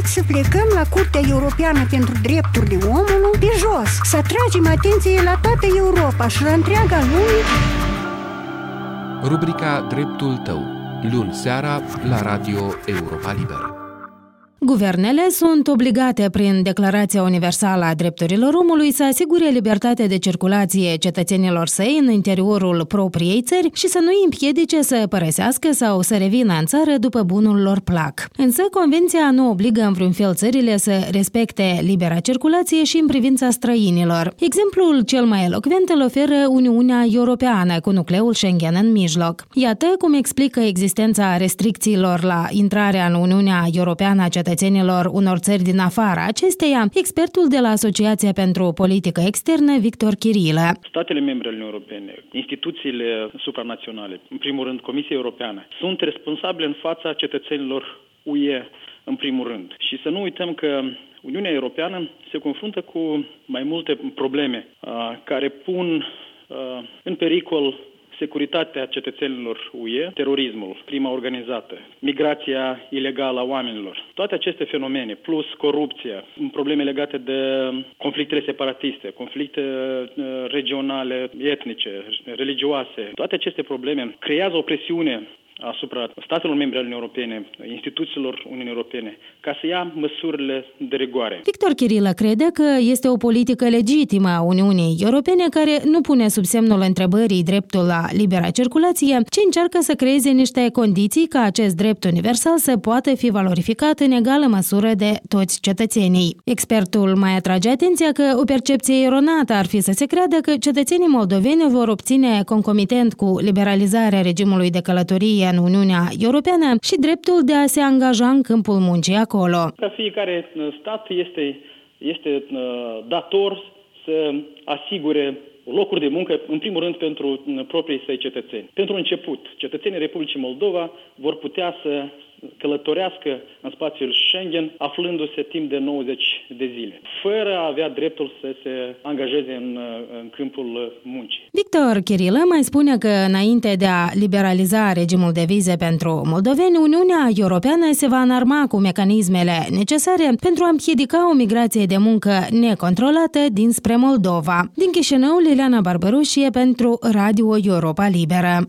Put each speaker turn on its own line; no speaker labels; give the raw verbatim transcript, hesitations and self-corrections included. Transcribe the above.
să plecăm la Curtea Europeană pentru Drepturile Omului pe jos, să atragem atenție la toată Europa și la întreaga lume.
Rubrica Dreptul tău, luni seara la Radio Europa Liberă.
Guvernele sunt obligate prin Declarația Universală a Drepturilor Omului să asigure libertatea de circulație cetățenilor săi în interiorul propriei țări și să nu îi împiedice să părăsească sau să revină în țară după bunul lor plac. Însă, Convenția nu obligă în vreun fel țările să respecte libera circulație și în privința străinilor. Exemplul cel mai elocvent îl oferă Uniunea Europeană cu nucleul Schengen în mijloc. Iată cum explică existența restricțiilor la intrarea în Uniunea Europeană a cetățenilor unor țări din afara acesteia, expertul de la Asociația pentru Politică Externă, Victor Chirilă.
Statele membre ale Uniunii Europene, instituțiile supranaționale, în primul rând Comisia Europeană, sunt responsabile în fața cetățenilor U E în primul rând. Și să nu uităm că Uniunea Europeană se confruntă cu mai multe probleme uh, care pun uh, în pericol securitatea cetățenilor U E, terorismul, crima organizată, migrația ilegală a oamenilor. Toate aceste fenomene, plus corupția, probleme legate de conflictele separatiste, conflicte regionale, etnice, religioase, toate aceste probleme creează o presiune asupra statelor membre ale Uniunii Europene, instituțiilor Uniunii Europene, ca să ia măsurile de rigoare.
Victor Chirilă crede că este o politică legitimă a Uniunii Europene care nu pune sub semnul întrebării dreptul la libera circulație, ci încearcă să creeze niște condiții ca acest drept universal să poată fi valorificat în egală măsură de toți cetățenii. Expertul mai atrage atenția că o percepție eronată ar fi să se creadă că cetățenii moldoveni vor obține concomitent cu liberalizarea regimului de călătorie în Uniunea Europeană și dreptul de a se angaja în câmpul muncii acolo.
Ca fiecare stat este, este dator să asigure locuri de muncă, în primul rând pentru proprii săi cetățeni. Pentru început, cetățenii Republicii Moldova vor putea să călătorească în spațiul Schengen, aflându-se timp de nouăzeci de zile, fără a avea dreptul să se angajeze în, în câmpul muncii.
Victor Chirilă mai spune că înainte de a liberaliza regimul de vize pentru moldoveni, Uniunea Europeană se va înarma cu mecanismele necesare pentru a împiedica o migrație de muncă necontrolată dinspre Moldova. Din Chișinău, Liliana Barbaroșie pentru Radio Europa Liberă.